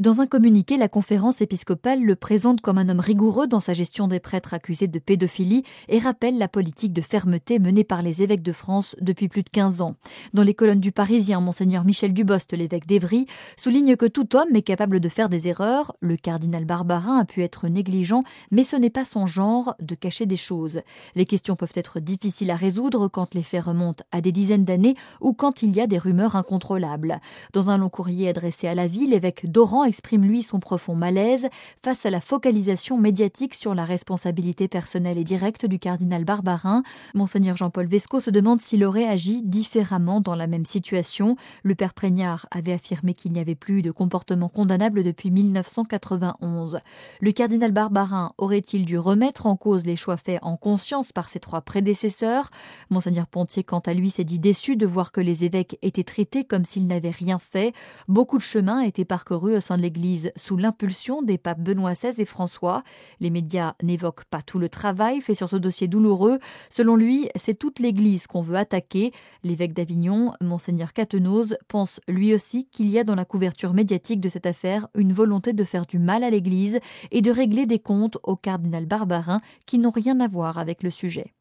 Dans un communiqué, la conférence épiscopale le présente comme un homme rigoureux dans sa gestion des prêtres accusés de pédophilie et rappelle la politique de fermeté menée par les évêques de France depuis plus de 15 ans. Dans les colonnes du Parisien, Monseigneur Michel Dubost, l'évêque d'Évry, souligne que tout homme est capable de faire des erreurs. Le cardinal Barbarin a pu être négligent, mais ce n'est pas son genre de cacher des choses. Les questions peuvent être difficiles à résoudre quand les faits remontent à des dizaines d'années ou quand il y a des rumeurs incontrôlables. Dans un long courrier adressé à la ville, l'évêque d'Oran exprime lui son profond malaise face à la focalisation médiatique sur la responsabilité personnelle et directe du cardinal Barbarin. Monseigneur Jean-Paul Vesco se demande s'il aurait agi différemment dans la même situation. Le père Prégnard avait affirmé qu'il n'y avait plus de comportement condamnable depuis 1991. Le cardinal Barbarin aurait-il dû remettre en cause les choix faits en conscience par ses 3 prédécesseurs? Monseigneur Pontier, quant à lui, s'est dit déçu de voir que les évêques étaient traités comme s'ils n'avaient rien fait. Beaucoup de chemin a été parcouru au sein de l'Église sous l'impulsion des papes Benoît XVI et François. Les médias n'évoquent pas tout le travail fait sur ce dossier douloureux. Selon lui, c'est toute l'Église qu'on veut attaquer. L'évêque d'Avignon, Monseigneur Catenoz, pense lui aussi qu'il y a dans la couverture médiatique de cette affaire une volonté de faire du mal à l'Église et de régler des comptes au cardinal Barbarin qui n'ont rien à voir avec le sujet.